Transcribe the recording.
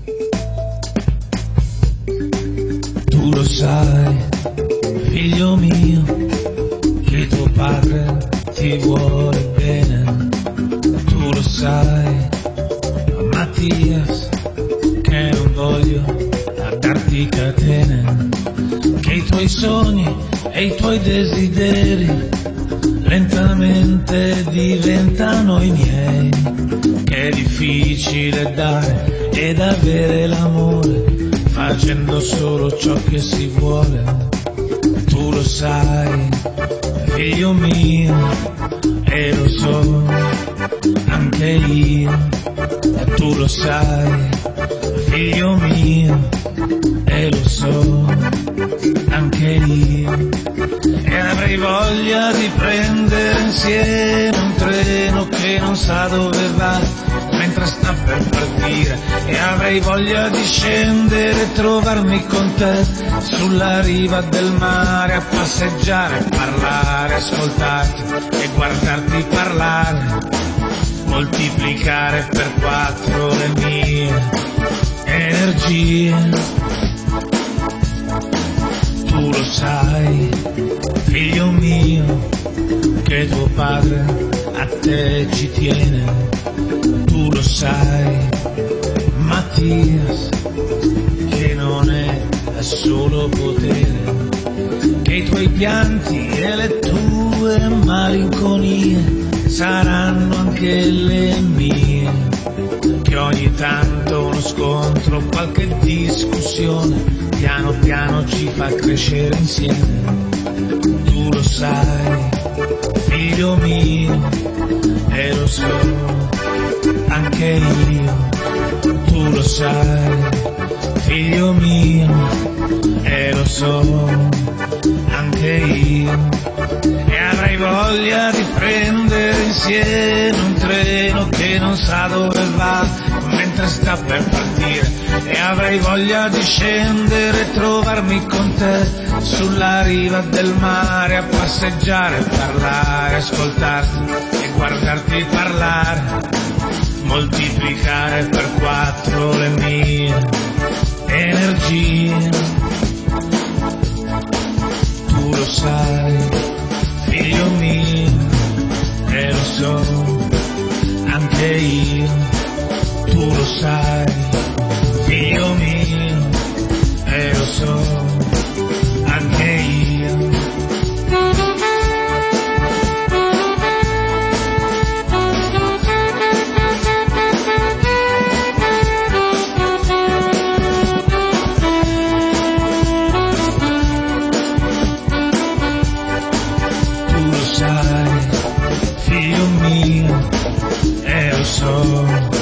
Tu lo sai, figlio mio, che tuo padre ti vuole bene. Tu lo sai, Mattias, che non voglio darti catene, che i tuoi sogni e i tuoi desideri lentamente diventano i miei, che è difficile dare ed avere l'amore facendo solo ciò che si vuole. Tu lo sai, figlio mio, e lo so anche io. Tu lo sai, figlio mio, e lo so anche io. E avrei voglia di prendere insieme un treno che non sa dove va mentre sta per partire, e avrei voglia di scendere e trovarmi con te sulla riva del mare a passeggiare, parlare, ascoltarti e guardarti parlare, moltiplicare per 4 le mie energie. Tu lo sai, figlio mio, che tuo padre a te ci tiene. Tu lo sai, Mattias, che non è solo potere, che i tuoi pianti e le tue malinconie saranno anche le mie, che ogni tanto uno scontro, qualche discussione, piano piano ci fa crescere insieme. Tu lo sai, figlio mio, e lo so anche io. Tu lo sai, figlio mio, e lo so anche io. E avrei voglia di prendere insieme un treno che non sa dove va mentre sta per partire, e avrei voglia di scendere e trovarmi con te sulla riva del mare a passeggiare, parlare, ascoltarti e guardarti parlare, moltiplicare per 4 le mie energie. Tu lo sai, figlio mio, e lo so anche io. Tu lo sai, figlio mio, e lo so anche io. Tu lo sai, figlio mio, e lo so